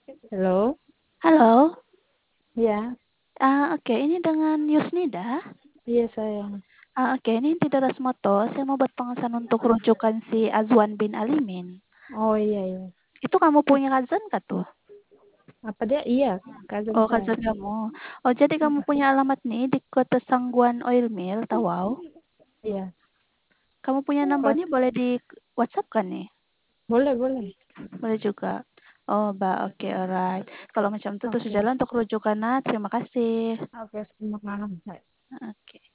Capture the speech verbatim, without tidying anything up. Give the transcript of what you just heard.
Halo? Halo? Iya. Ah, oke, ini dengan Yusnida? Iya, sayang. Ah, oke, ini Tidak Rasmoto. Saya mau buat pemesan untuk rujukan si Azwan bin Alimin. Oh, iya, iya. Itu kamu punya cousin kah tuh? Apa dia? Iya, cousin Oh, saya. cousin kamu. Oh, jadi kamu punya alamat nih di Kota Sangguan Oil Mill, Tawau. Iya. Kamu punya Pas. nomornya boleh di WhatsApp kan nih? Boleh, boleh. Boleh juga. Oh, Mbak, oke, alright. Kalau macam itu terus Oke. jalan untuk rujukan, nah, terima kasih. Oke, selamat malam. Oke.